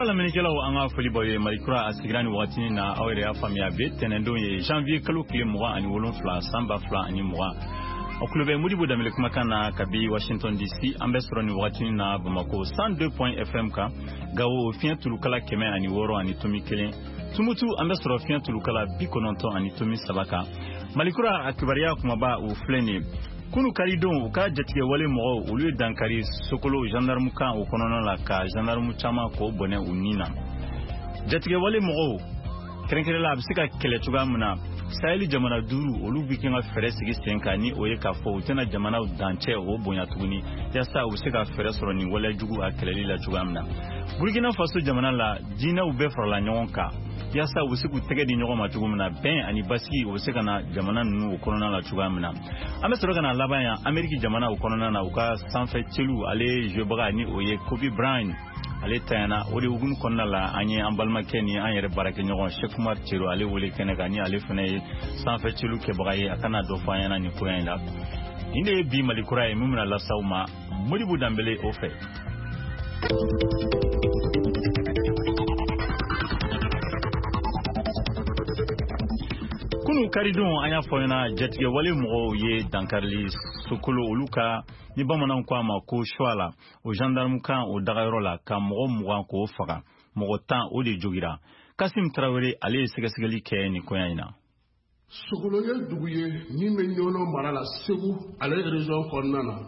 Lamɛnnikɛlaw an ka foli b'aw ye Mali kura a sigira ni wagati na aw yɛrɛ y'a faamuya bi tɛnɛndon ye janvier kalo tile 27 san 2020 aw tulo bɛ Modibo Dembele kumakan na kabi Washington DC an bɛ sɔrɔ ni wagati na Bamako 102.fm kan Gao fiɲɛ tulukala 106 ani tomi 1 Tumutu an bɛ sɔrɔ fiɲɛ tulukala 90 ani tomi 3 kan Mali kura a kibaruya kumaba o filɛ nin kunu karidon u ka jatigɛ wale mɔgɔw olu ye dankari Sokolo gendarme kan o kɔnɔna la ka gendarme caman ko bɔnɛ u ni na jatigɛ wale mɔgɔw kɛrɛnkɛrɛnla a bɛ se ka kɛlɛ cogoya min na Saheli jamana 5 olu bɛ kan ka fɛrɛ sigi sen kan ni o ye k'a fɔ u tɛna jamanaw dancɛ o bonya tuguni yasa u bɛ se ka fɛrɛ sɔrɔ ni walejugu a kɛlɛli la cogoya min na Burkina Faso jamana la diinɛw bɛɛ farala ɲɔgɔn kan yasa u bɛ se k'u tɛgɛ di ɲɔgɔn ma cogo min na bɛn ani basigi o bɛ se ka na jamana ninnu o kɔnɔna la cogoya min na an bɛ sɔrɔ ka na laban yan Amérique jamana o kɔnɔna na u ka sanfɛ celu ale jouebaga ni o ye Kobe Bryant ale tayana o de hukumu kɔnɔna la an ye an balimakɛ ni an yɛrɛ baarakɛ ɲɔgɔn Cheikh Oumar Thierno ale wele kɛnɛ kan ni ale fana ye sanfɛ celu kɛbaga ye a kana dɔ fɔ an ɲɛna nin ko in la nin de ye bi Mali kura ye min bɛna lasaw ma Modibo Dembele o fɛ kunu karidon an y'a fɔ ɲɛna jatigɛ wale mɔgɔw ye dankarili Sokolo olu ka ni bamananw ko a ma ko choix la o gendarme kan o dagayɔrɔ la ka mɔgɔ 20 k'o faga mɔgɔ 10 o de jogira Kasim Traoré ale ye sɛgɛsɛgɛli kɛ nin koya in na Sokolo ye dugu ye min bɛ ɲɔnɔ mara la Segu ale région kɔnɔna na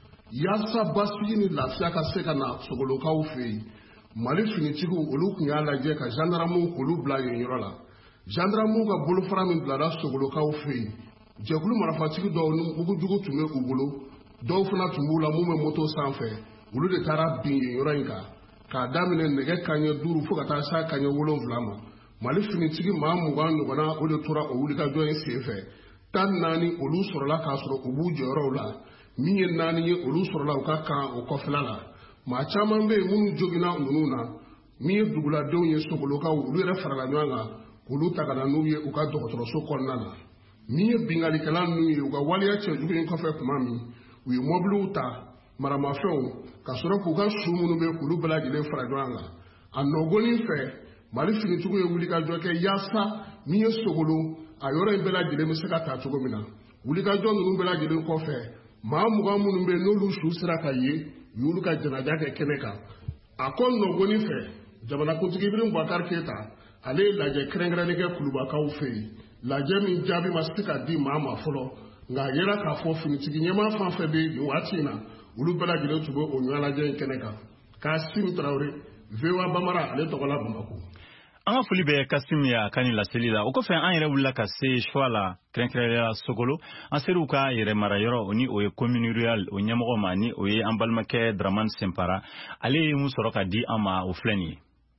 yaasa basigi ni lafiya ka se ka na Sokolokaw fɛ yen Mali finitigiw olu tun y'a lajɛ ka gendarmew k'olu bila yen yɔrɔ la gendarmew ka bolofara min bilara Sokolokaw fɛ yen jɛkulu marafatigi dɔw ni mugujugu tun bɛ u bolo dɔw fana tun b'u la mun bɛ moto sanfɛ olu de taara bin yen yɔrɔ in kan k'a daminɛ nɛgɛ kanɲɛ 5 fo ka taa se kanɲɛ 7 ma Mali finitigi maa 20 ɲɔgɔnna o de tora o wulikajɔ in senfɛ 14 olu sɔrɔla k'a sɔrɔ u b'u jɔyɔrɔw la min ye 4 ye olu sɔrɔla u ka kan o kɔfɛla la maa caman bɛ yen minnu jogina ninnu na min ye duguladenw ye Sokolokaw olu yɛrɛ farala ɲɔgɔn kan olu ta ka na n'u ye u ka dɔgɔtɔrɔso kɔnɔna na min ye bingalikɛla ninnu ye u ka waleya cɛjugu in kɔfɛ tuma min u ye mobiliw ta maramafɛnw ka sɔrɔ k'u ka su minnu bɛ k'olu bɛɛ lajɛlen fara ɲɔgɔn kan a nɔgɔnin fɛ Mali finitigiw ye wulikajɔ kɛ yaasa min ye Sokolo a yɔrɔ in bɛɛ lajɛlen bɛ se ka taa cogo min na wulikajɔ ninnu bɛɛ lajɛlen kɔfɛ maa 20 minnu bɛ n'olu su sera ka ye u y'olu ka janaja kɛ kɛnɛ kan a ko nɔgɔnin fɛ jamanakuntigi Ibrahim Boubacar Keita ale ye lajɛ kɛrɛnkɛrɛnnen kɛ Kulubakaw fɛ yen lajɛ min jaabi ma se ka di maa ma fɔlɔ nka a yera k'a fɔ finitigi ɲɛmaa fan fɛn bɛ nin waati in na olu bɛɛ lajɛlen tun bɛ o ɲɔgɔn lajɛ in kɛnɛ kan Kasim Traoré VOA Bamara ale tɔgɔ la Bamako an ka foli bɛ Kasim ye a ka ni laseli la o kɔfɛ an yɛrɛ wulila ka se choix la kɛrɛnkɛrɛnnenya Sokolo an ser'u ka yɛrɛ marayɔrɔ o ni o ye commune rurale o ɲɛmɔgɔ ma ni o ye an balimakɛ Dramane Senpara ale ye mun sɔrɔ ka di an ma o filɛ nin ye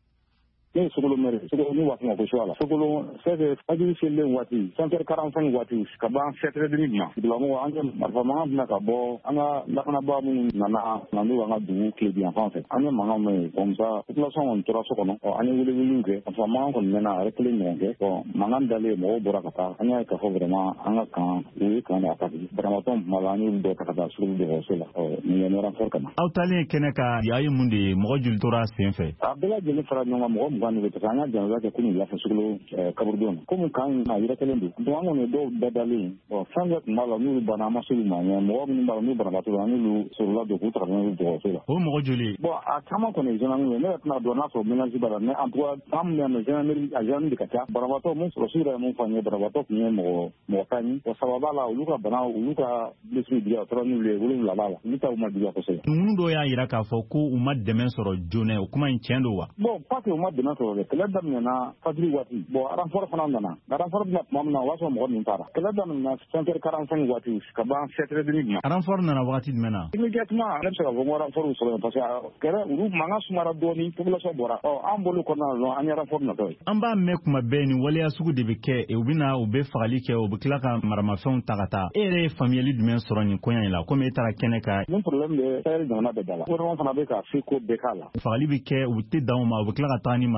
ne Sokolo mɛri Sokolo ni waati ma ko choix la Sokolo c'est fajiri selen waati 5h45 waati ka ban 7h30 ma dulamu an ka marfa mankan bɛna ka bɔ an ka lakanabaa minnu nana n'u an ka dugu tile bi yan fan fɛ an ye mankan mɛn comme ça population kɔni tora so kɔnɔ an ye welewelew kɛ marfa mankan kɔni mɛnna a yɛrɛ kelen ɲɔgɔn kɛ mankan dalen mɔgɔw bɔra ka taa an y'a ye k'a fɔ vraiment an ka kan u ye kan de attaquer banabaatɔ tuma la an y'olu dɔw ta ka taa Sokolo dɔgɔtɔrɔso la nin ye renfort ka na aw talen kɛnɛ kan a ye mun de ye mɔgɔ joli tora sen fɛ a bɛɛ lajɛlen fara ɲɔgɔn kan mɔgɔ 20 de bɛ an ka janaja kɛ kunu lafi Sokolo kaburudon komi kan na yɛrɛ kelen don donc an kɔni dɔw bɛɛ dalen fɛn bɛɛ tun b'a la n'olu banna an ma se olu ma mɔgɔ minnu b'a la n'u banabaatɔ la an y'olu sɔrɔla don k'u ta ka n'olu dɔgɔtɔrɔso la o mɔgɔ joli bon a caman kɔni gendarmerie ne yɛrɛ tɛna dɔn n'a sɔrɔ ménage b'a la mais en tout cas an min mɛn gendarmerie a gendarmerie de ka ca banabaatɔ mun sɔrɔ su yɛrɛ mun fɔ an ye banabaatɔ tun ye mɔgɔ tan ye o sababa la olu ka bana olu ka blessure diya o tora n'olu ye 7 b'a la olu ta u ma diya kosɛbɛ ninnu dɔw y'a yira k'a fɔ ko u ma dɛmɛ sɔrɔ joona o kuma in tiɲɛ don wa bon pas que u ma dɛmɛ sɔrɔ dɛ kɛlɛ daminɛna fajiri waati bon renfort fana nana renfort bɛna tuma min na o b'a sɔrɔ mɔgɔ min taara kɛlɛ daminɛna 5h45 waati ka ban 7h30 ma renfort nana wagati jumɛn na immédiatement ne bɛ se ka fɔ ko renfort sɔrɔ parce que kɛlɛ olu mankan sumara dɔɔni population bɔra an bolo kɔnɔna la an ye renfort natɔ ye an b'a mɛn kuma bɛɛ ni waleya sugu de bɛ kɛ u bɛ fagali kɛ u bɛ tila ka maramafɛnw ta ka taa e yɛrɛ ye faamuyali jumɛn sɔrɔ nin koɲa in la komi e taara kɛnɛ kan nin problème bɛ Sahel jamana bɛɛ da la gouvernement fana bɛ ka se ko bɛɛ k'a la fagali bɛ kɛ u tɛ dan u ma u bɛ tila ka taa ni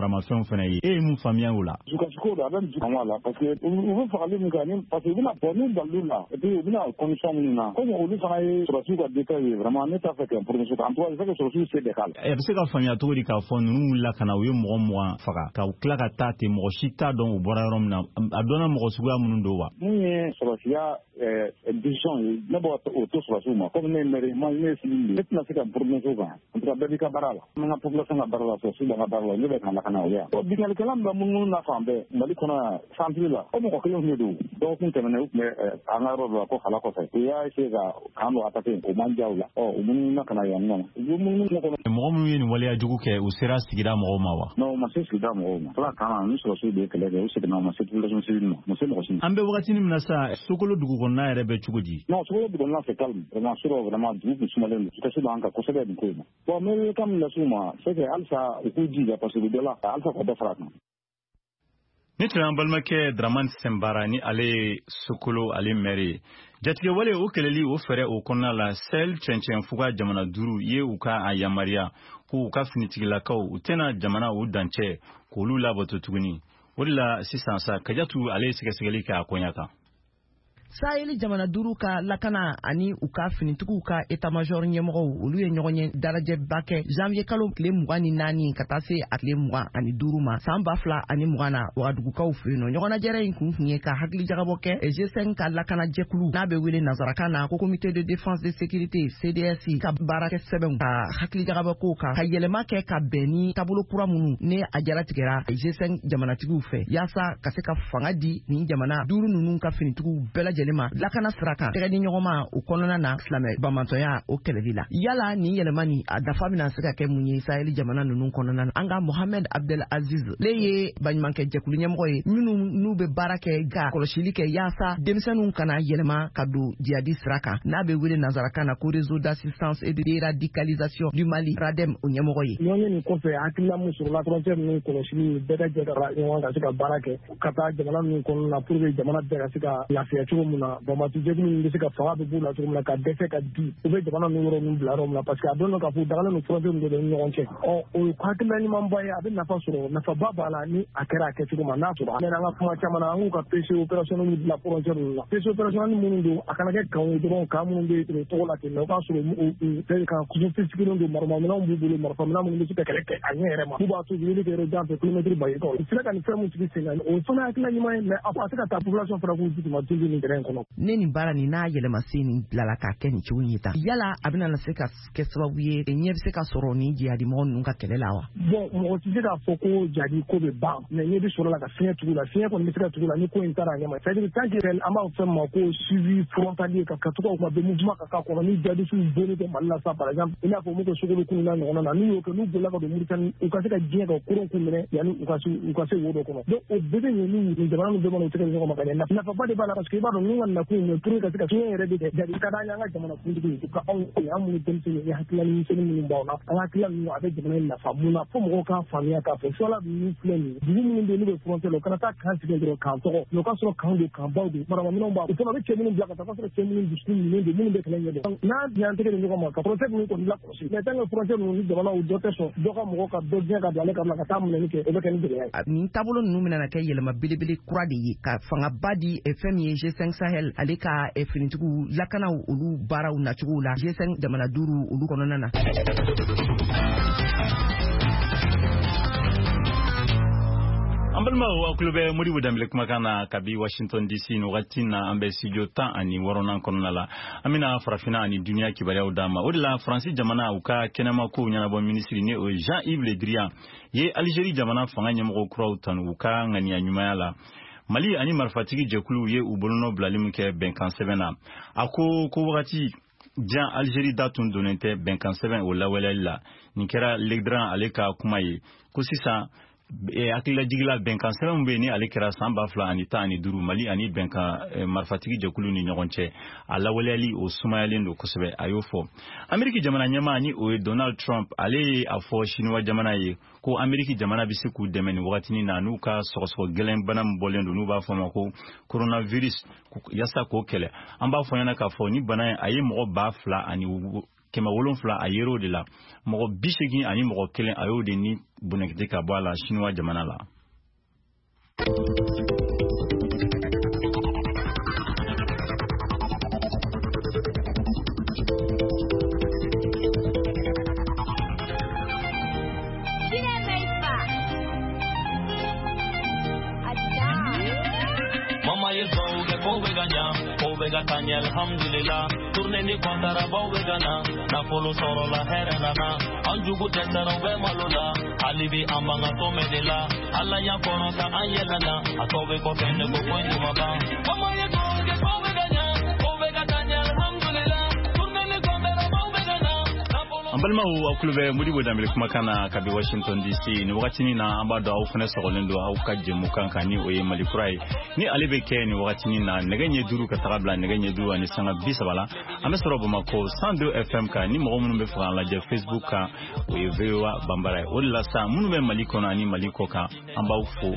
namarama fana ye e mu famiya wala Jukasiko da ben jukamala parce que on veut parler de parce que vous n'a pas nous dans là et puis vous a condition na comme on veut faire sur ce détail vraiment n'est pas fait pour nous en toi c'est que sur ce décal e bse ka famiya to di ka fo nu la kana we mo faga ka kla ka tate mo shita don bora rom na adona mo suga munundo wa ni sur ce décision ne pas auto sur ce moi comme ne mere moi ne si c'est na c'est pour nous souvent on va béka barala na population na barala so si na barala ne ba kana ya to binal kalam ba mun na fambe mali kona santi la o mo ko yo ne do donc on temene me angaro ko khala ko sai ya se ga kanu atate o manjaula o mun na kana ya ngana mun ko mo mu ni wale ya jugu ke usira sigira mo ma wa no ma se sigira mo ma fala kana ni so de kele de usira na ma se population civile mo se mo sin ambe wakati ni mnasa sokolo dugu konna ere be chugudi no sokolo dugu na c'est calme vraiment sur vraiment dugu sumalen tout ce banka ko se de ko bon mais comme la suma c'est que alsa ko diga parce que de là alsa ko da fara ni tran balmake Draman Sembara ni ale sokolo ale mere jatige wale o keleli o fere o konna la sel chenchen fuga jamana duru ye uka ayamaria ko uka finitigila kaw utena jamana o danche ko lula boto tuguni wala sisansa kajatu ale sigasegeli ka akonyaka Saheli jamana duru ka lakana ani uka finitugu ka état-major ɲɛmɔgɔw olu ye ɲɔgɔn ye daraje bakɛ janvier kalo tile 24 ka taa se a tile 22 ma san 2020 na wagadugukaw fɛ yen nɔ ɲɔgɔnnajɛrɛ in kun ye ka hakili jagabɔ kɛ G5 ka lakana jɛkulu n'a bɛ wele nazarakan na ko comité de défense de sécurité CDS ka baarakɛ sɛbɛnw ka hakili jagabɔ ko ka yɛlɛma kɛ ka bɛn ni taabolo kura minnu ne a jaratigɛra G5 jamanatigiw fɛ yaasa ka se ka fanga di nin jamana duru ninnu ka finitugu bɛɛ lajɛlen lakana sirakan tɛgɛ di ɲɔgɔn ma o kɔnɔna na silamɛ bamantɔya o kɛlɛli la yala ni yɛlɛma ni a dafa bɛna se ka kɛ mun ye Saheli jamana ninnu kɔnɔna na an ka Mohamed Abdel Aziz le ye baɲumankɛ jɛkulu ɲɛmɔgɔ ye minnu n'u bɛ baara kɛ ka kɔlɔsili kɛ yaasa denmisɛnninw kana yɛlɛma ka don jihadi sira kan n'a bɛ wele nazarakan na ko réseau d'assistance et de déradicalisation du Mali RADEM o ɲɛmɔgɔ ye ɲɔgɔn nin kɔfɛ hakilina mun sɔrɔla frontière ninnu kɔlɔsili bɛɛ ka jɛ ka ɲɔgɔn ka se ka baara kɛ ka taa jamana ninnu kɔnɔna na pour que jamana bɛɛ ka se ka lafiya cogo min na bamatu jɛkulu min bɛ se ka fanga bɛ b'u la cogo min na ka dɛsɛ ka di u bɛ jamana ninnu yɔrɔ ninnu bila yɔrɔ min na parce que a dɔn ka fɔ dagalen don frontière ninnu de ni ɲɔgɔn cɛ o ye hakilina ɲumanba ye a bɛ nafa sɔrɔ nafaba b'a la ni a kɛra a kɛcogo ma n'a sɔrɔ an bɛ an ka kuma caman na an k'u ka PC opérationnel min bila frontière ninnu la PC opérationnel minnu don a kana kɛ kan ye dɔrɔn kan minnu bɛ tɔgɔ la ten mɛ o k'a sɔrɔ kan sophistiqués don marifaminɛnw b'u bolo marifaminɛn minnu bɛ se ka kɛlɛ kɛ a ɲɛ yɛrɛ ma n'u b'a to wuli kɛ yɔrɔ jan fɛ kilomɛtiri bayi kɔ u sera ka nin fɛn min sigi sen kan o fana hakilina ɲuman ye mɛ a se ka taa population fana k'u jigin ma toujours nin terrain kɔnɔ ne nin baara nin n'a yɛlɛma se nin bilala k'a kɛ nin cogo in ye tan yala a bɛna se ka kɛ sababu ye ɲɛ bɛ se ka sɔrɔ ni jihadi mɔgɔ ninnu ka kɛlɛ la wa bon mɔgɔ tɛ se k'a fɔ ko jihadi ko bɛ ban mɛ ɲɛ bɛ sɔrɔ la ka fiɲɛ tugu la fiɲɛ kɔni bɛ se ka tugu la ni ko in taara a ɲɛ ma c'est à dire tant que an b'a fɛn ma ko suivi frontalier ka to ka bɛ mouvement ka k'a kɔnɔ ni jihadistes bɔnnen tɛ Mali la sa par exemple i n'a fɔ mun kɛ Sogolo kunun na ɲɔgɔn na n'u y'o kɛ n'u bolila ka don Mauritanie u ka se ka diɲɛ ka koron kun minɛ yanni u ka se wo dɔ kɔnɔ donc o bɛɛ bɛ ɲɛ ni jamana min bɛɛ ma u tɛ ka ɲɔgɔn ma ka ɲɛ nafaba de b'a la parce que i b'a dɔn n'u ka nakun ye pour ka se ka fiɲɛ yɛrɛ bɛ kɛ jadi ka d'an ye an ka jamana kuntigi ye ka anw minnu denmisɛnnin ye hakilina misɛnnin minnu b'aw la an ka hakilina ninnu a bɛ jamana in nafa mun na fo mɔgɔw k'a faamuya k'a fɔ fɔla ninnu filɛ nin dugu minnu bɛ n'u bɛ frontière la u kana taa kan sigi dɔrɔn k'an tɔgɔ mɛ o ka sɔrɔ kan don kan baw don maramaminɛw b'a o fana bɛ cɛ minnu bila ka taa ka sɔrɔ cɛ minnu dusukun minnu don minnu bɛ kɛlɛ ɲɛ dɔn n'a diɲɛ tɛgɛ ni ɲɔgɔn ma ka frontière ninnu kɔni lakɔlɔsi mɛ tant que frontière ninnu ni jamanaw dɔ tɛ sɔn dɔ ka mɔgɔ ka dɔ diɲɛ ka don ale ka bila ka taa minɛni kɛ o bɛ kɛ ni gɛlɛya ye nin taabolo ninnu bɛna kɛ yɛlɛma belebele kura de ye ka fangaba di fɛn min ye G5 Sahel ale ka finitigiw lakanaw olu baaraw nacogow la G5 jamana duuru olu kɔnɔna na an balimaw aw tulo bɛ Modibo Dembele kumakan na kabi Washington DC ni wagati na an bɛ studio 16 kɔnɔna la an bɛna farafina ani duniya kibaruyaw d'a ma o de la Faransi jamana u ka kɛnɛma kow ɲɛnabɔ minisiri ni o Jean-Yves Le Drian ye Algérie jamana fanga ɲɛmɔgɔ kuraw tanu u ka ŋaniya ɲumanya la Mali ani marifatigi jɛkuluw ye u bolonɔ bilali min kɛ bɛnkan sɛbɛn na a ko wagati jan Algérie da tun donnen tɛ bɛnkan sɛbɛn o lawaleyali la nin kɛra Le Drian ale ka kuma ye ko sisan hakilila jigila bɛnkan sɛbɛn bɛ ni ale kɛra san 2015 Mali ani bɛnkan marifatigi jɛkulu ni ɲɔgɔn cɛ a lawaleyali o sumayalen don kosɛbɛ a y'o fɔ Ameriki jamana ɲɛmaa ni o ye Donald Trump ale ye a fɔ Chinois jamana ye ko Ameriki jamana bɛ se k'u dɛmɛ nin wagatinin na n'u ka sɔgɔsɔgɔ gɛlɛn bana min bɔlen don n'u b'a fɔ ma ko coronavirus yasa k'o kɛlɛ an b'a fɔ ɲɛna k'a fɔ ni bana a ye mɔgɔ 2000 kema wolonfla a yero de la mogo bishegi ani mogo kelen ayo de ni bonekite ka bala chinois jamana la. Tanya alhamdulillah tourne ni kwandara bawegana na polo soro la herenana anjugu tendara we malola alibi ambanga tomedela alla ya kono ta ayelana atobe ko fende ko kondi maba mama ya gonge bawegana tanya alhamdulillah tourne ni kwandara bawegana ambalma u akulube mudibo damile kumakana kabi Washington DC ni wakati ni na ambado au fune sogolendo au kaje mukanka ni oye malikurai ni alibeke ni wakati ni na negenye duru katarabla negenye duru ani sanga bisabala amesoro bomako 102 FM ka ni mo munumbe fran la je Facebook ka oye vewa bambara olla sa munumbe maliko na ni maliko ka amba ufo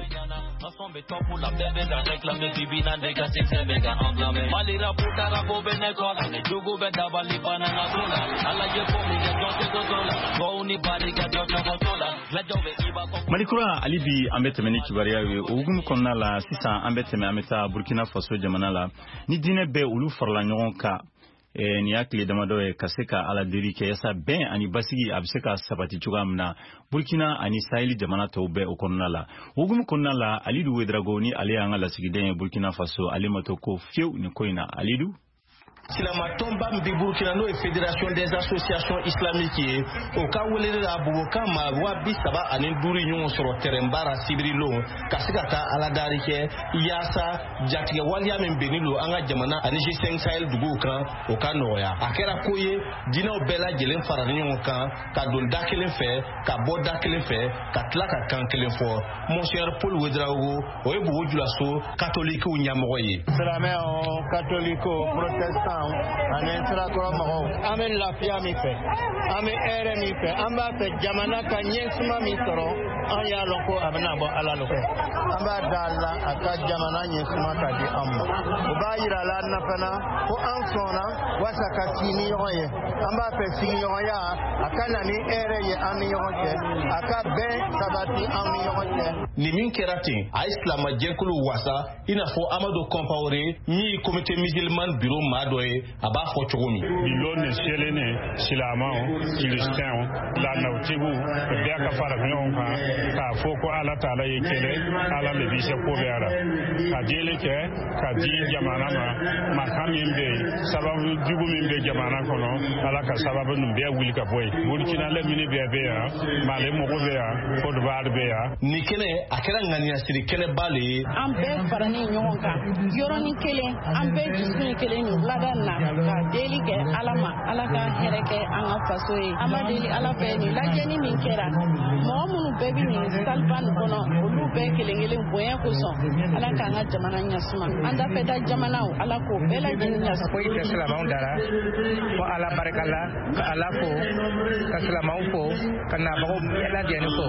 Malikura alibi ambetemeni kibaria ogun konna la sisa ambeteme ameta Burkina Faso jamana la ni dine be ulu farla nyonka ni akili damado e kaseka ala dirike yasa ben ani basigi abseka sabati chugamna Burkina ani Sahel jamana to be okonna la ogun konna la alidu wedrago ni ali anga la sigiden Burkina Faso ali matoko fiu ni koina alidu Silama tomba mbi Burkina no Fédération des associations islamiques au cas où les abouka ma wabi saba anen duri nyon soro terembara sibrilo kasikata ala darike yasa jatiga walia membenilo anga jamana ani G5 Sahel duguka au cas noya akera koye dina obela jelen farani nyon kan ka don dakelen fe ka boda kelen fe ka tlaka kan kelen fo monsieur Paul Wedraogo oyebu wojulaso catholique ou nyamoye Salameo catholico protestant ane sira koro mago ame lafiya mi fe ame ere mi fe amba fe jamana ka nyesuma mi soro an ya loko abana bo ala loko amba dalla aka jamana nyesuma ka di amba ubayira la nafana ko an sona wasa ka tini yoye amba fe sini yoya aka nani ere ye an yoye aka be sabati an yoye ni min kerati a islam jenkulu wasa ina fo amado compaoré ni comité musulman bureau mado aba fo chogomi bilone selene silamao kristien la nautibu be ka fara nyon ka foko ala taala yekele ala le bise ko beara ka dele ke ka di jamana ma kamimbe sababu jugu mimbe jamana kono ala ka sababu numbe wuli ka boy Burkina le mini be ya male mo ko be ya ko do baade be ya ni kene akera ngani asiri kene bale ambe farani nyon ka yoroni kele ambe jisni kele ni ladanna ka deli ke alama alaka hereke anga fasoyi amadeli ala fe ni lajeni min kera mo munu bebi ni salvan kono olu be kelengele boya ko so alaka anga jamana nyasuma anda feta jamana ala ko bela jeni nyasuma ko ite salama ndara ko ala barakalla ka ala ko ka salama ko kana bago bela jeni ko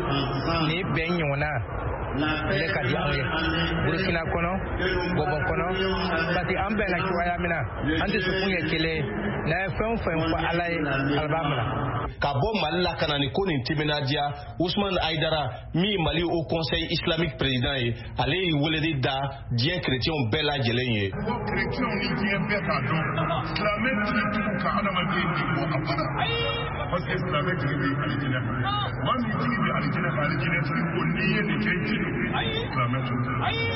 ni benyona le ka di awe Burkina kono Gabon kono bati ambe na kiwaya mina andi sukunye kele na fɛn fɛn fɔ ala ye albamla ka bɔ Mali la kana ni ko nin timinadia Ousmane Aïdara mi Mali au Conseil islamique président ye ale yi weledi da diɲɛ chrétien bɛɛ lajɛlen ye chrétien ni diɲɛ bɛɛ ka dɔn silamɛ tigi tugu ka adamaden di bɔ a bada parce que silamɛ tigi bɛ alijinɛ maa min tigi bɛ alijinɛ ka alijinɛ tigi ko n'i ye nin kɛ jiri silamɛ tugu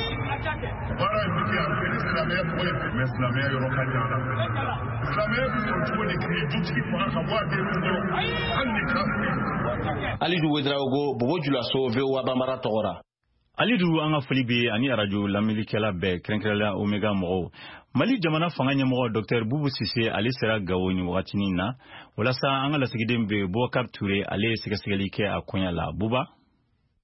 baara in bɛ kɛ a bɛ silamɛya bɔ ye mɛ silamɛya yɔrɔ ka jan a la silamɛya bɛ sɔrɔ cogo di k'i dutigi faga ka bɔ a den kɔrɔ hali ni kafiri Alidu Wedraogo Bobo Julaso VOA Bambara tɔgɔra Alidu anga folibe ani radio lamilikela be krenkrela omega mo Mali jamana fanga nyamoko Dr Boubou Cissé ali sera gawo ni wakati na wala sa anga la sigidembe Boubacar Touré ali segasegali ke akonya la Bouba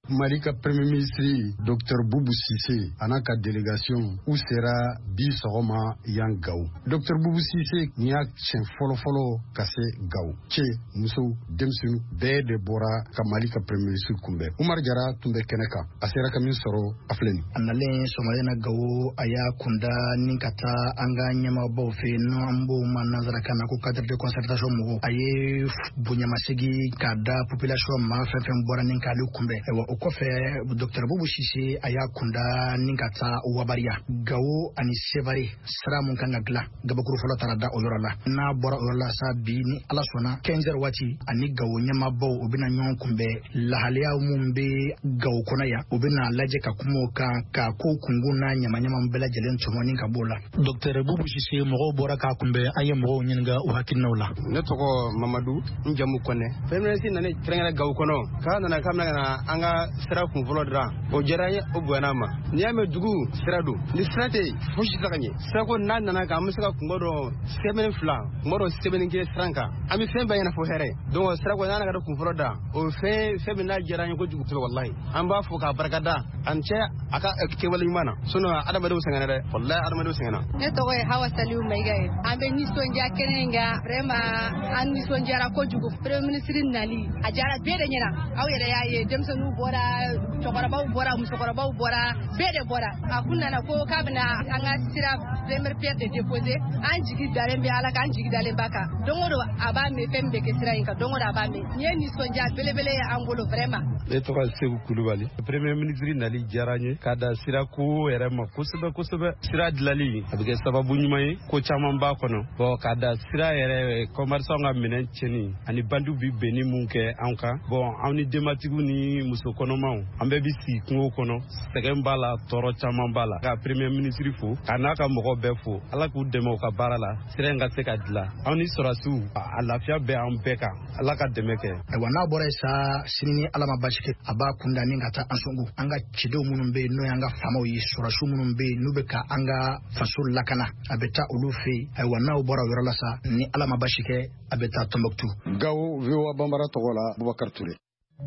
Malika Premier Ministre Dr Boubou Cissé anaka délégation où sera bi sogoma yang Gao. Dr Boubou Cissé nya chen folo kase Gao. Che muso demsunu be de bora ka Malika Premier Ministre kumbe. Umar Jara tumbe keneka asera kamin soro aflen. Anale somalena Gao aya kunda ninkata anga nyama bofe no ambo manazara kana ko cadre de concertation mo aye bunyamasigi kada population ma fefen bora ninkali kumbe. Kofe Dr Boubou Cissé aya kunda ninkata wabaria Gao ani sevare sra mun kanga gla gabakuru folo tarada oyorola na bora oyorola sa bi ni ala sona 15 wati ani Gao nyama bo obina nyon kumbe lahalia mumbe Gao konaya obina laje ka kumo ka ko kunguna nyama mbela jelen tomoni ka bola Dr Boubou Cissé mo bora ka kumbe aye mo nyinga o hakinawla ne toko Mamadou njamu kone feminisi nane trengala Gao kono ka nana kamna na anga sira kun folo dra o jaraye o buanama niame dugu siradu ni sirate fushi takanye sako nana ka musaka kungodo 7 fla kungodo 7 ke franka ami fe bayana fo here don sirako nana ka kun folo da o fe na jaraye ko dugu to wallahi an ba fo ka barkada an ce aka ke wali mana suno adama do sangana de wallahi adama do sangana ne to e hawa saliu mai gaye ambe ni sonja kenenga rema an ni sonja ra ko dugu premier ministre nali ajara be de nyina awere yaye demsanu bora chokoraba bora musokoraba bora bede bora akunda na ko kabna anga sira premier pierre de déposer anjigi dalembe ala kan jigi dalembaka dongodo abame fembe ke sira inka dongodo abame nyeni sonja belebele angolo vraiment e to Sekou Coulibaly premier ministre nali jaranye kada sira ko erema kusube sira dilali abige sababu nyumaye ko chama ba kono bo kada sira ere commerçant nga minen cheni ani bandu bi beni munke anka bon awni dematigu ni muso kono maw ambe bi si kungo kono segembala toro chama bala ka premier ministre fo anaka mogo be fo ala ku demo ka barala sira nga se ka dila awni sorasu alafia be am beka ala ka demeke e wana bore sa sinini ala mabashike aba kunda ninga ta ansongu anga chido munumbe no yanga famo yi sorasu munumbe nubeka anga fasul lakana abeta ulufi e wana bora yorala sa ni ala mabashike abeta Tombouctou Gao viwa bambara togola Boubacar Touré.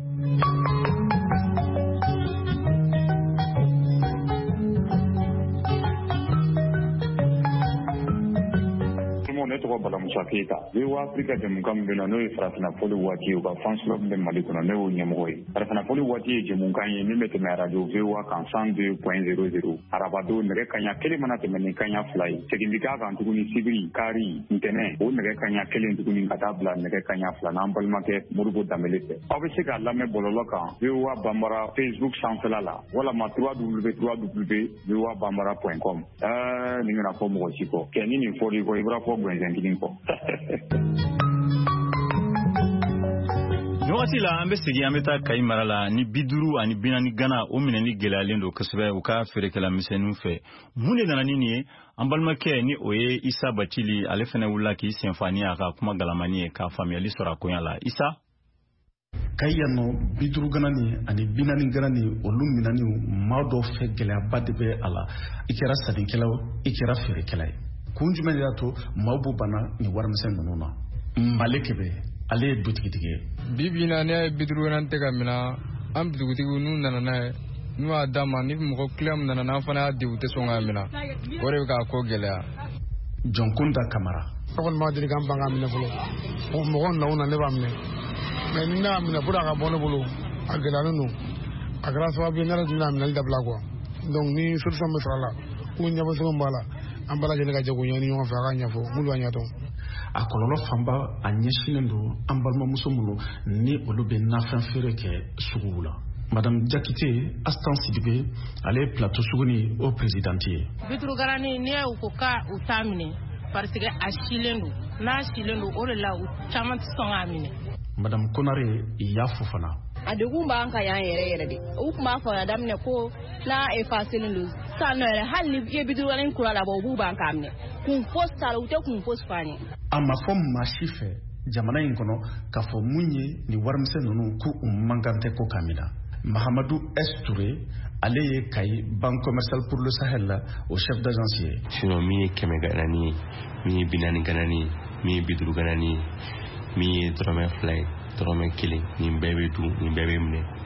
ne tɔgɔ Bala Musa Keyita VOA Afrika jɛmukan min bɛ na n'o ye farafinafɔli waati ye u ka fans club bɛ Mali kɔnɔ ne y'o ɲɛmɔgɔ ye farafinafɔli waati ye jɛmukan ye min bɛ tɛmɛ radio VOA kan 102.00 arabadon nɛgɛ kaɲa kelen mana tɛmɛ ni kaɲa 2 ye segin bɛ k'a kan tuguni sibiri kari ntɛnɛn o nɛgɛ kaɲa kelen tuguni ka taa bila nɛgɛ kaɲa 2 n'an balimakɛ Modibo Dambele fɛ aw bɛ se k'a lamɛn bɔlɔlɔ kan VOA Bambara Facebook sanfɛla la walama www.voabambara.com nin bɛna fɔ mɔgɔ si kɔ kɛ ni nin fɔli kɔ i b'a fɔ Gɛnzɛnkinin kɔ wagati la an bɛ segin an bɛ taa Kayi mara la ni 50 ani 40 Gana o minɛli gɛlɛyalen don kosɛbɛ u ka feerekɛla misɛnninw fɛ mun de nana ni nin ye an balimakɛ ni o ye Isa Bacili ale fana wulila k'i senfani a ka kuma galamani ye ka faamuyali sɔrɔ a koɲa la Isa Kayi yan nɔ 50 Gana ni ani 40 Gana ni olu minɛniw maa dɔw fɛ gɛlɛyaba de bɛ a la i kɛra sannikɛla i kɛra feerekɛla ye kun jumɛn de y'a to maaw b'u bana ni warimisɛn ninnu na Male Kebe ale ye dutigitigi ye bibi na ne ye 50 Gana tɛ ka mina an dugutigiw n'u nana n'a ye n'u y'a d'a ma ni mɔgɔ client nana n'an fana y'a di u tɛ sɔn k'a mina o de bɛ k'a ko gɛlɛya John Kunda Kamara ne kɔni ma deli k'an ban k'a minɛ fɔlɔ mɔgɔ naw na ne b'a minɛ mais ni ne y'a minɛ pour a ka bɔ ne bolo a gɛlɛyalen don a kɛra sababu ye ne yɛrɛ tun bɛna minɛli dabila quoi donc ni solution bɛ sɔrɔ a la ou ɲɛbɔsɛbɛn b'a la an bɛɛ lajɛlen ka jɛ k'o ɲɛɲini ɲɔgɔn fɛ a k'a ɲɛfɔ m'olu y'a ɲɛdɔn a kɔlɔlɔ fanba a ɲɛsinnen don an balimamuso minnu ni olu bɛ nafɛn feere kɛ suguw la Madame Jakite Astan Sidibe ale ye plateau suguni o présidente ye 50 Gana ni ne y'u ko ka u t'a minɛ parce que a silen don n'a silen don o de la u caman tɛ sɔn k'a minɛ Madame Konare y'a fo fana a degun b'an kan yan yɛrɛ de u tun b'a fɔ a daminɛ ko n'a effacelen don sisan nɔ yɛrɛ hali ni i ye 50 Gana kura labɔ u b'u ban k'a minɛ kun fosi t'a la u tɛ kun fosi fɔ an ye a ma fɔ maa si fɛ jamana in kɔnɔ k'a fɔ mun ye ni warimisɛn ninnu k'u man kan tɛ ko k'a mina Mahamadou S. Touré ale ye Kayi Banque Commerciale pour le Sahel la o chef d'agence ye sinon min ye 100 Gana ni ye min ye 40 Gana ni ye min ye 50 Gana ni ye min ye dɔrɔmɛ 2 ye dɔrɔmɛ 1 nin bɛɛ bɛ dun nin bɛɛ bɛ minɛ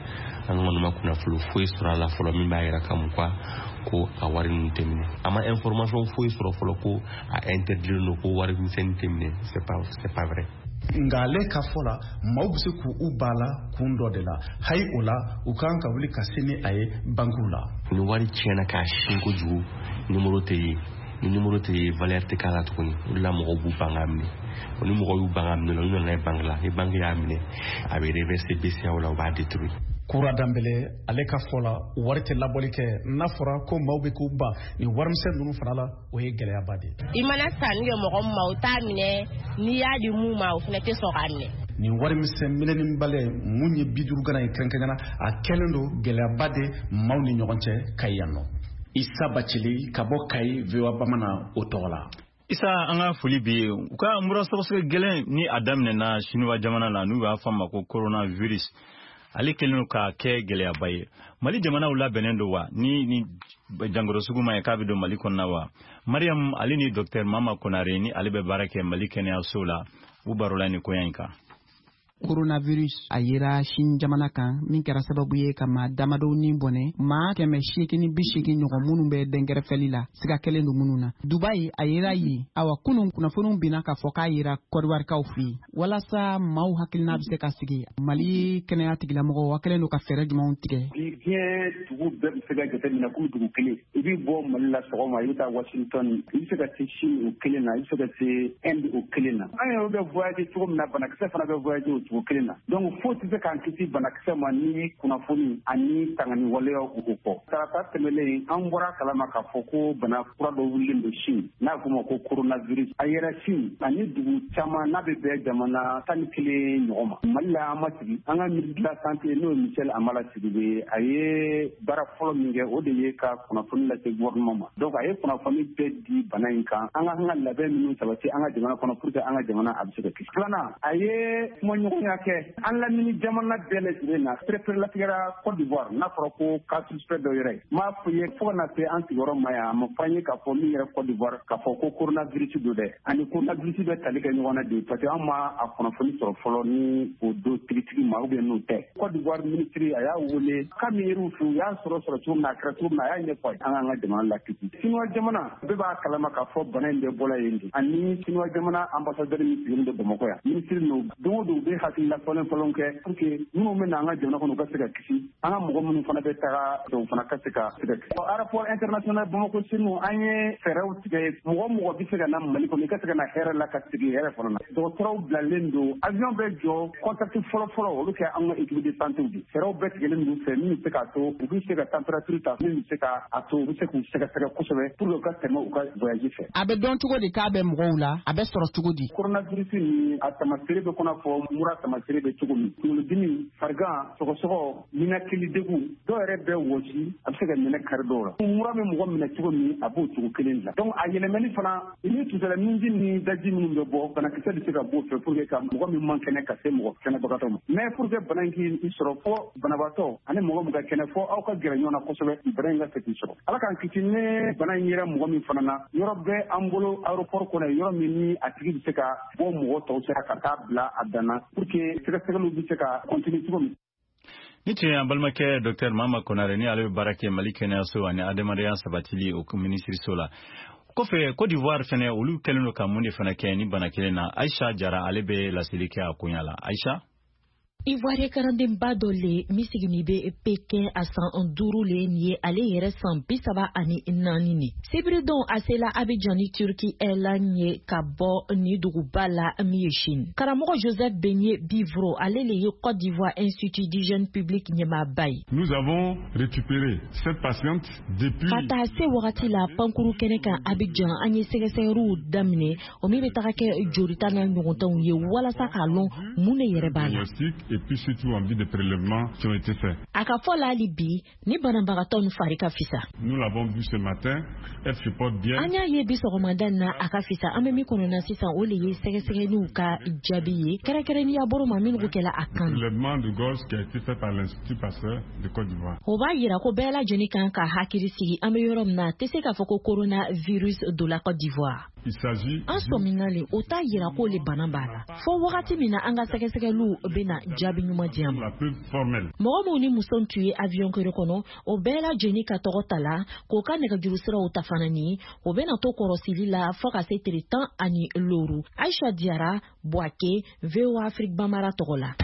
an ŋɔni ma kunnafoni foyi sɔrɔ a la fɔlɔ min b'a yira k'a fɔ ko a wari ninnu tɛ minɛ a ma information foyi sɔrɔ fɔlɔ ko a interdit don ko wari misɛnnin tɛ minɛ c'est pas vrai. Nga ale ka fɔ la maaw bɛ se k'u ba la kun dɔ de la hayi o la u kan ka wuli ka se ni a ye bankiw la. Ni wari tiɲɛna k'a sin kojugu numéro tɛ ye ni numéro tɛ ye valeur tɛ k'a la tuguni o de la mɔgɔw b'u ban k'a minɛ ni mɔgɔw y'u ban k'a minɛ olu nana ye banque la ni banque y'a minɛ a bɛ reverser BCEAO la u b'a détruire. Kura Danbele ale ka fɔ la wari tɛ labɔli kɛ n'a fɔra ko maaw bɛ k'u ban ni warimisɛn ninnu fana la o ye gɛlɛyaba de. I mana sanni kɛ mɔgɔ min ma o t'a minɛ n'i y'a di mun ma o fana tɛ sɔn k'a minɛ. Ni warimisɛn minɛni bale mun ye 50 gana ye kɛrɛnkɛrɛnna a kɛlen don gɛlɛyaba de maaw ni ɲɔgɔn cɛ ka yan nɔ. Isa Bacili ka bɔ Kayi VOA Bamanan o tɔgɔ la. Isa an ka foli bi u ka mura sɔgɔsɔgɔ gɛlɛn ni a daminɛna Chinois jamana la n'u b'a fɔ a ma ko coronavirus. Ale kelen ka kɛ gɛlɛyaba ye Mali jamanaw labɛnnen don wa ni jangoro sugu ma ye k'a bɛ don Mali kɔnɔna wa Mariam ale ni Dr Mama Konare ni ale bɛ baara kɛ Mali kɛnɛyaso la u barola ni koya in kan. Coronavirus a yera Chine jamana kan min kɛra sababu ye ka maa damadɔw ni bɔnɛ maa 880 ɲɔgɔn minnu bɛ dɛnkɛrɛfɛli la siga kelen don minnu na Dubai a yera ye awa kunun kunnafoniw bina k'a fɔ k'a yera kɔdiwarikaw fɛ yen walasa maaw hakilina bɛ se ka sigi Mali kɛnɛya tigilamɔgɔw wa kelen don ka fɛɛrɛ jumɛnw tigɛ. Diɲɛ dugu bɛɛ bɛ se ka jateminɛ k'u dugu kelen i bɛ bɔ Mali la sɔgɔma i bɛ taa Washington i bɛ se ka se Chine o kelen na i bɛ se ka se Inde o kelen na an yɛrɛ bɛ voyager cogo min na banakisɛ fana bɛ voyager o cogo kelen na donc fo tɛ se k'an kisi banakisɛ ma ni kunnafoni ani tangani waleyaw o kɔ tarata tɛmɛlen an bɔra kalama k'a fɔ ko bana kura dɔ wulilen don Chine n'a fɔ ma ko coronavirus a yɛrɛ Chine ani dugu caman n'a bɛ bɛn jamana 11 ɲɔgɔn ma Mali la an ma sigi an ka ministre de la santé n'o ye Michel Amala Sidibé a ye baara fɔlɔ min kɛ o de ye ka kunnafoni lase gouvernement ma donc a ye kunnafoni bɛɛ di bana in kan an ka labɛn minnu sabati an ka jamana kɔnɔ pour que an ka jamana a bɛ se ka kisi filanan a ye kumaɲɔgɔnya kɛ an lamini jamana bɛɛ lajɛlen na préfet latigɛra Côte d'Ivoire n'a fɔra ko cas suspect dɔ yɛrɛ m'a fɔ ye fo ka na se an sigiyɔrɔ ma yan a ma fɔ an ye k'a fɔ min yɛrɛ Côte d'Ivoire k'a fɔ ko coronavirus don dɛ ani coronavirus bɛ tali kɛ ɲɔgɔn na de parce que an ma a kunnafoni sɔrɔ fɔlɔ ni o don tigitigi ma ou bien n'o tɛ Côte d'Ivoire ministre a y'a wele ka min yer'u fɛ u y'a sɔrɔ cogo min na a kɛra cogo min na a y'a ɲɛfɔ an k'an ka jamana lakisi Chinois jamana bɛɛ b'a kalama k'a fɔ bana in bɛɛ bɔla yen de ani Chinois jamana ambassadeur min sigilen bɛ Bamakɔ yan ministre n'o don o don u bɛ hakilila fɔlɔn kɛ pour que minnu bɛ na an ka jamana kɔnɔ u ka se ka kisi an ka mɔgɔ minnu fana bɛ taga u fana ka se ka kisi aéroport international Bamakɔ Senu an ye fɛɛrɛw tigɛ mɔgɔ bɛ se ka na Mali kɔnɔ i ka se ka na hɛrɛ la ka sigi hɛrɛ fana na dɔgɔtɔrɔw bilalen don avion bɛ jɔ contact fɔlɔ olu kɛ an ka équipe de santé de fɛɛrɛw bɛɛ tigɛlen don fɛ min bɛ se k'a to u bɛ se ka température ta min bɛ se k'a to u bɛ se k'u sɛgɛsɛgɛ kosɛbɛ pour que u ka tɛmɛ u ka voyage fɛ a bɛ dɔn cogo di k'a bɛ mɔgɔw la a bɛ sɔrɔ cogo di coronavirus ni a tamasere bɛ kɔnɔ fɔ mura tamasere bɛ cogo min kunkolodimi farigan sɔgɔsɔgɔ ninakili degun dɔw yɛrɛ bɛ wɔsi a bɛ se ka nɛnɛ kari dɔw la mura bɛ mɔgɔ minɛ cogo min a b'o cogo kelen la donc a yɛlɛmani fana ni tusala minji ni daji minnu bɛ bɔ banakisɛ bɛ se ka b'o fɛ pour que ka mɔgɔ min man kɛnɛ ka se mɔgɔ kɛnɛbagatɔ ma mais pour que bana in k'i sɔrɔ fɔ banabaatɔ ani mɔgɔ min ka kɛnɛ fɔ aw ka gɛrɛ ɲɔgɔn na kosɛbɛ bana in ka se k'i sɔrɔ ala k'an kisi ne bana in yɛrɛ mɔgɔ min fana na yɔrɔ bɛ an bolo aéroport kɔnɔ yɔrɔ min ni a tigi bɛ se ka bɔ mɔgɔ tɔw sera ka taa bila a danna pour que sɛgɛsɛgɛliw bɛ se ka continuer cogo min ni tun ye an balimakɛ Dr Mama Konare ni ale bɛ baara kɛ Mali kɛnɛyaso ani adamadenya sabatili o minisiriso la kɔfɛ Côte d'Ivoire fɛnɛ olu kɛlen don ka mun de fɛnɛ kɛ ni bana kelen na Aisha Jara ale bɛ laseli kɛ a koɲa la Aisha Ivoire karandenba dɔ le min sigini bɛ Pekin a san 5 le nin ye ale yɛrɛ san 34 ni sibiri don a sela Abidjan ni Turki la ye ka bɔ ni duguba la min ye Chine karamɔgɔ Joseph Beignet Bivro ale le ye Côte d'Ivoire Institut d'hygiène publique ɲɛmaaba ye Nous avons récupéré cette patiente depuis ka taa se wagati la pankuru kɛnɛ kan Abidjan an ye sɛgɛsɛgɛliw daminɛ o min bɛ taga kɛ jolita na ɲɔgɔntanw ye walasa k'a lɔn mun de yɛrɛ b'a la et puis surtout envie de prélèvements qui ont été faits. A ka fɔ la hali bi ni banabagatɔ nu fari ka fisa. Nous l'avons vu ce matin, elle se porte bien. An y'a ye bi sɔgɔmada na a ka fisa an bɛ min kɔnɔ na sisan o le ye sɛgɛsɛgɛliw ka jaabi ye kɛrɛnkɛrɛnnenya bolo ma minnu kɛla a kan. Prélèvement de gorge qui a été fait par l'Institut Pasteur de Côte d'Ivoire. O b'a yira ko bɛɛ lajɛlen kan ka hakili sigi an bɛ yɔrɔ min na tɛ se k'a fɔ ko coronavirus de la Côte d'Ivoire. Il s'agit an sominali o ta yira ko le bana bala fo wagati mina an ka sɛgɛsɛgɛliw bena jaabi ɲuman di ma mɔgɔ minnu ni muso tun ye avion kere kɔnɔ o bɛɛ lajɛlen ka tɔgɔ ta la k'o ka nɛgɛjuru siraw ta fana ni o bena to kɔrɔsili la fɔ ka se tile 16 Aisha Diara Boake VOA Afrique Bamara tɔgɔ la.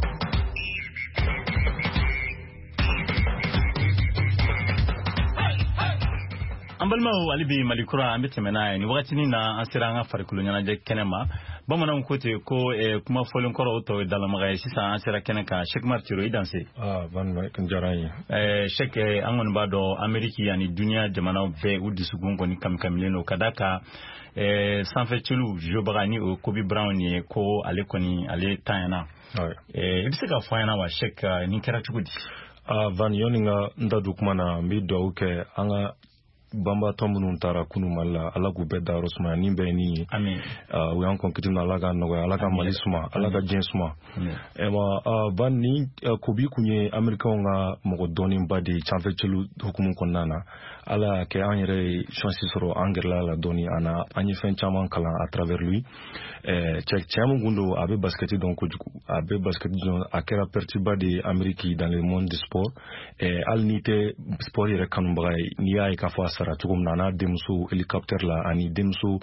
Ambalma alibi malikura ambete mena ni wakati ni na ansira anga farikulu nyanaje kenema bamana mkote ko kuma folon koro oto dala magaye sisa ansira keneka Sheikh Martiro idanse ban kanjarai Sheikh angon bado Ameriki yani dunia jamana be udisugungo ni kamkamileno kadaka sanfe chulu jobagani o Kobe Brown ni ko alekoni ale tayana ibiseka fayana wa Sheikh ni kera chukudi van yoninga ndadu kumana mbido uke anga bamba tomunun tara kunu mala alagu beda rosma nimbe ni amen we an konkitina alaga no alaga malisuma alaga jensuma ema bani kubi kunye amerika nga mogo doni mbadi chamfe chelu hukumu konana ala ke anyere chances ro angerla la doni ana anyi fen chaman kala à travers lui chamu gundo abe basket donc abe basket don akera pertiba de ameriki dans le monde du sport al nite sport yere kanu bagay ni ay ka fa sara tugum nana demso hélicoptère la ani demso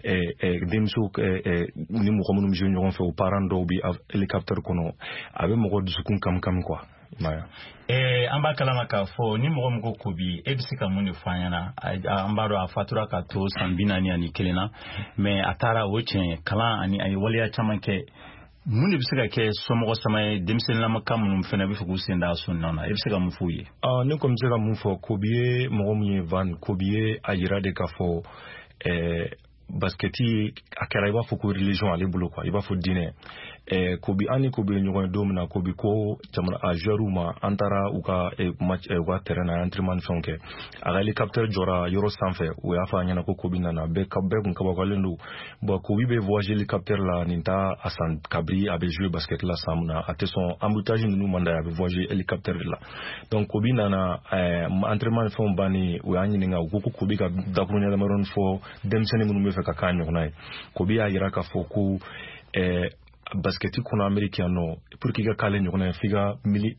ni mo komunum jeune on fait au parent do bi hélicoptère kono abe mo god sukun kam quoi maya amba kalama ka fo ni mo mo ko bi ebisika muni fanyana ambaro afatura ka to sambina ni ani kelena mais atara wochen kala ani ay waliya chamanke muni bisika ke somo samay demsen la makam num fena bi fugu senda sunna na ebisika mu fuye ni ko msika mu fo ko biye mo mu van ko biye ayira de ka fo basketi akara iba fo ko religion ale bulo quoi iba fo dine kobi ani kobi nyogo domina kobi ko jamana a jeruma antara uka match wa terrain na entraînement fonke a hélicoptère jora yoro sanfé o ya fa nyana ko kobi nana be kabbe kun kaba kalendo bo kobi be voyage hélicoptère la ninta asan kabri abe jouer basket la samna ate son emboutage nous manda abe voyage hélicoptère la donc kobi nana entraînement fon bani o ya nyinga ko kobi ka dakrunya da maron fo demsene munu me fa ka kanyo nai kobi ya yira ka fo ko basketi kuna americano pour qu'il y ait calé n'yona figa mili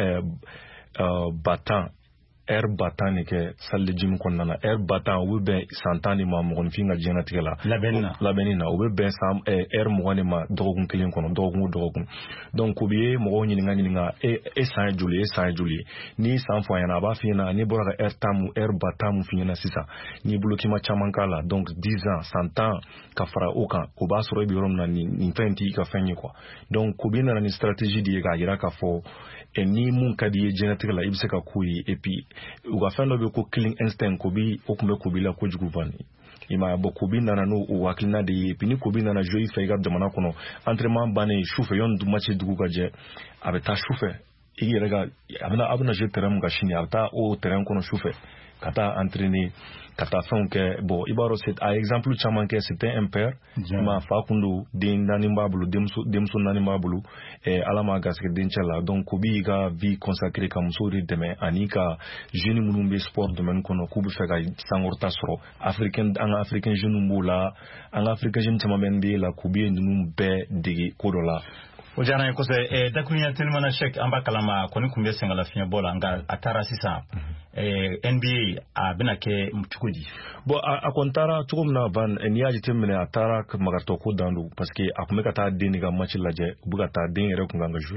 battant air battant ni ke salle jim konna air battant ou ben santani ma mo finga jena tigala la benina ou ben sam air mo woni ma dogun kilin kono dogun donc obiye mo woni nga e sa juli ni sam fo yana ba fina ni bora air tamu air battant mu fina sisa ni bloki ma chamankala donc 10 ans 100 ans ka fara oka ko ba soro bi rom na ni fenti ka fenyi quoi donc ko bina ni stratégie di ga yira ka fo ni mun kadi genetique la ibse ka kuyi et puis u ga fendo be ko killing instinct ko bi okumbe ko bila ko jugu vani ima bo ko bina na no o wakilina de puis ni ko bina na joi fe ga de mana kono entraînement bane choufe yon du match du ga je abeta choufe igi rega abna je terrain ga shini abta o terrain kono choufe kata entraîner kata fonke bo ibaro c'est à exemple chamanke c'était un père ma fakundu din nani mbabulu demso nani mbabulu alama gaske denchala donc kobi ga vie consacrée comme sori demain anika jeune munumbe sport domaine kono kubu fega sangorta soro africain jeune mbula an africain jeune chamamende la kubi numbe digi kodola o jana ko se dakunya telmana Sheikh amba kalama koni kumbe sengala finya bola nga atara sisa NBA a bina ke mchukudi bo a kontara tukum na van niaji temene atara magarto ko dandu parce que akumeka ta deni ga match laje buga ta deni re kunga jouer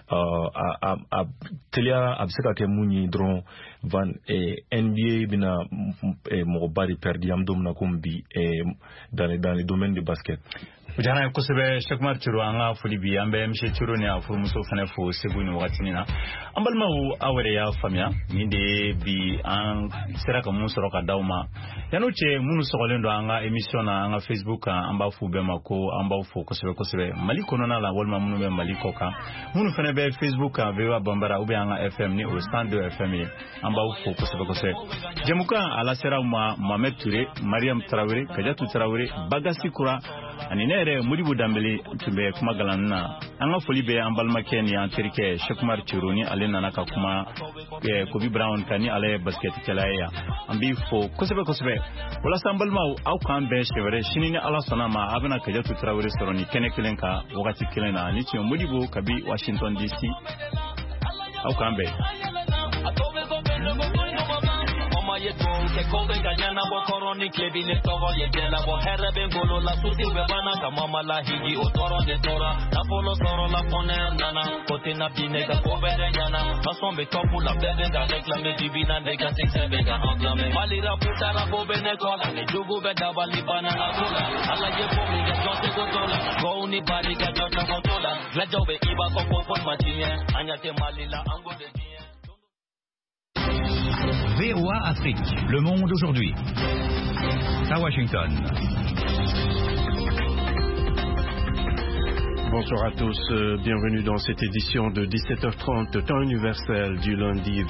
a telia abseka ke munyi dron van NBA bina mo bari perdi am domna kombi dans les domaines de basket jana ko sebe Sheikh Martiro anga fulibi ambe mshe tiro ni afuru muso fane fo seguni wakati nina ambalma u awere ya famia ni de bi an seraka musoro ka dauma yanuche munu sogolendo anga emission anga Facebook amba fu be mako amba fu ko sebe maliko nona la wolma munu be maliko ka munu fane be Facebook vewa bambara ube anga FM ni o stand FM amba fu ko sebe jemuka ala sera Mohamed Touré Mariam Traoré Kajatu Traoré Bagasi Kura ani ne yɛrɛ Modibo Dambele tun bɛ kuma galan na an ka foli bɛ an balimakɛ ni an terikɛ Shekumar Ciro ni ale nana ka kuma Kobe Brown kan ni ale basketkɛla ye yan an b'i fo kosɛbɛ kosɛbɛ walasa an balimaw aw k'an bɛn sɛ wɛrɛ sini ni Ala sɔnna ma a bɛna Kajatu Tarawele sɔrɔ ni kɛnɛ kelen kan wagati kelen na ni tun ye Modibo kabi Washington DC aw k'an bɛn ye go ke ko be ganyana bo koroni klebi ne togo ye dela bo herre ben golo la suti be bana kama mala hiji o toro de tora la polo toro la poner nana kote na pine ka ko be nyana façon be topu la bebe ga reclame divina de ka se be ga handlame malira puta la bo be ne kola ne dugu be da bali bana la kola ala ye bo mi ga jote go tola go ni bali ga jote go tola la jobe iba ko ko matinye anyate malila ango de VOA Afrique, le monde aujourd'hui. À Washington. Bonsoir à tous, bienvenue dans cette édition de 17h30, temps universel du lundi